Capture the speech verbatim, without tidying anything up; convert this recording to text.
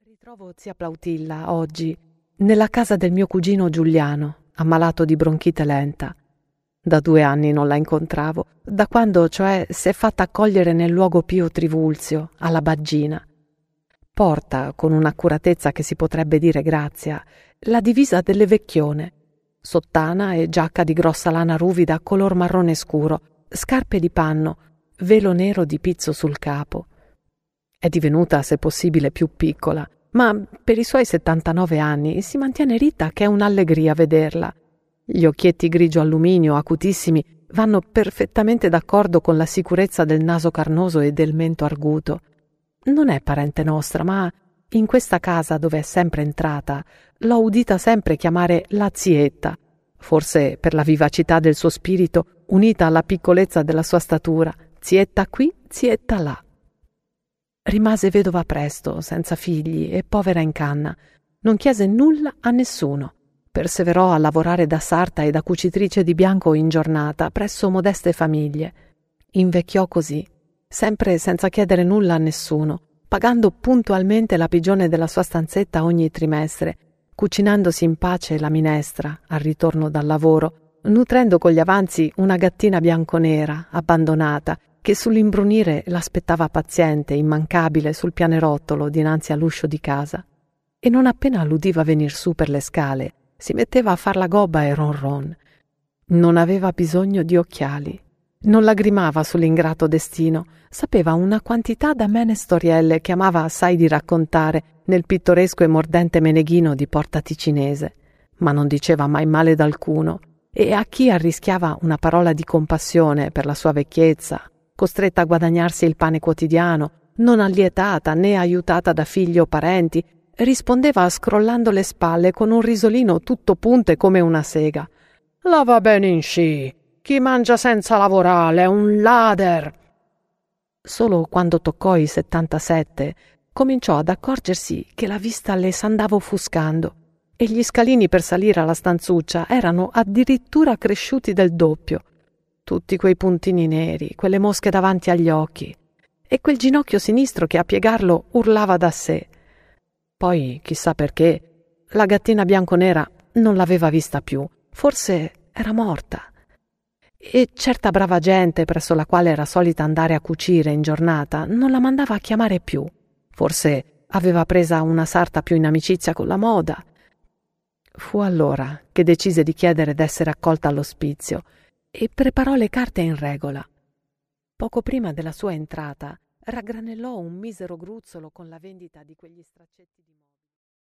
Ritrovo zia Plautilla oggi nella casa del mio cugino Giuliano, ammalato di bronchite lenta. Da due anni non la incontravo, da quando cioè si è fatta accogliere nel luogo Pio Trivulzio, alla Baggina. Porta, con un'accuratezza che si potrebbe dire grazia, la divisa delle vecchione, sottana e giacca di grossa lana ruvida color marrone scuro, scarpe di panno, velo nero di pizzo sul capo. È divenuta, se possibile, più piccola, ma per i suoi settantanove anni si mantiene ritta che è un'allegria vederla. Gli occhietti grigio alluminio, acutissimi, vanno perfettamente d'accordo con la sicurezza del naso carnoso e del mento arguto. Non è parente nostra, ma in questa casa dove è sempre entrata l'ho udita sempre chiamare la zietta, forse per la vivacità del suo spirito unita alla piccolezza della sua statura, zietta qui, zietta là. Rimase vedova presto, senza figli e povera in canna. Non chiese nulla a nessuno. Perseverò a lavorare da sarta e da cucitrice di bianco in giornata presso modeste famiglie. Invecchiò così, sempre senza chiedere nulla a nessuno, pagando puntualmente la pigione della sua stanzetta ogni trimestre, cucinandosi in pace la minestra al ritorno dal lavoro, nutrendo con gli avanzi una gattina bianconera, abbandonata, che sull'imbrunire l'aspettava paziente, immancabile sul pianerottolo dinanzi all'uscio di casa. E non appena l'udiva venir su per le scale, si metteva a far la gobba e ron ron. Non aveva bisogno di occhiali, non lagrimava sull'ingrato destino, sapeva una quantità d'amene storielle che amava assai di raccontare nel pittoresco e mordente meneghino di Porta Ticinese, ma non diceva mai male d'alcuno, e a chi arrischiava una parola di compassione per la sua vecchiezza, costretta a guadagnarsi il pane quotidiano, non allietata né aiutata da figli o parenti, rispondeva scrollando le spalle con un risolino tutto punte come una sega. «La va bene in sci! Chi mangia senza lavorare è un lader!» Solo quando toccò i settantasette cominciò ad accorgersi che la vista le s'andava offuscando e gli scalini per salire alla stanzuccia erano addirittura cresciuti del doppio. Tutti quei puntini neri, quelle mosche davanti agli occhi e quel ginocchio sinistro che a piegarlo urlava da sé. Poi, chissà perché, la gattina bianconera non l'aveva vista più, forse era morta. E certa brava gente presso la quale era solita andare a cucire in giornata non la mandava a chiamare più. Forse aveva presa una sarta più in amicizia con la moda. Fu allora che decise di chiedere d'essere accolta all'ospizio e preparò le carte in regola. Poco prima della sua entrata raggranellò un misero gruzzolo con la vendita di quegli straccetti di moda.